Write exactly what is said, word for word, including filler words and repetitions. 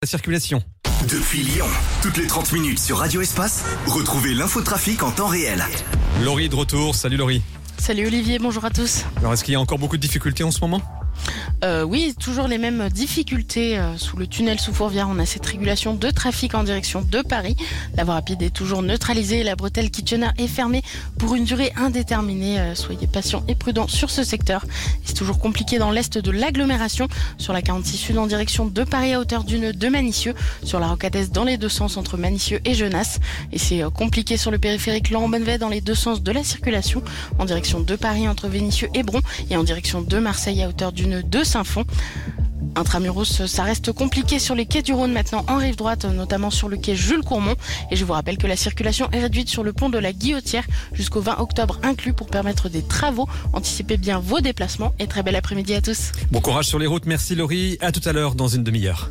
La circulation. Depuis Lyon, toutes les trente minutes sur Radio Espace, retrouvez l'infotrafic en temps réel. Laurie de retour. Salut Laurie. Salut Olivier, bonjour à tous. Alors est-ce qu'il y a encore beaucoup de difficultés en ce moment ? Euh, oui, toujours les mêmes difficultés euh, sous le tunnel sous Fourvière. On a cette régulation de trafic en direction de Paris. La voie rapide est toujours neutralisée. La bretelle Kitchener est fermée pour une durée indéterminée. Euh, soyez patients et prudents sur ce secteur. Et c'est toujours compliqué dans l'est de l'agglomération. Sur la quarante-six Sud en direction de Paris à hauteur du nœud de Manicieux. Sur la rocade Est dans les deux sens entre Manicieux et Genasse. Et c'est euh, compliqué sur le périphérique Laurent-Bonnevet dans les deux sens de la circulation. En direction de Paris entre Vénissieux et Bron. Et en direction de Marseille à hauteur du nœud de Saint-Fond. Intramuros, ça reste compliqué sur les quais du Rhône maintenant en rive droite, notamment sur le quai Jules Courmont. Et je vous rappelle que la circulation est réduite sur le pont de la Guillotière jusqu'au vingt octobre inclus pour permettre des travaux. Anticipez bien vos déplacements et très bel après-midi à tous. Bon courage sur les routes. Merci Laurie. À tout à l'heure dans une demi-heure.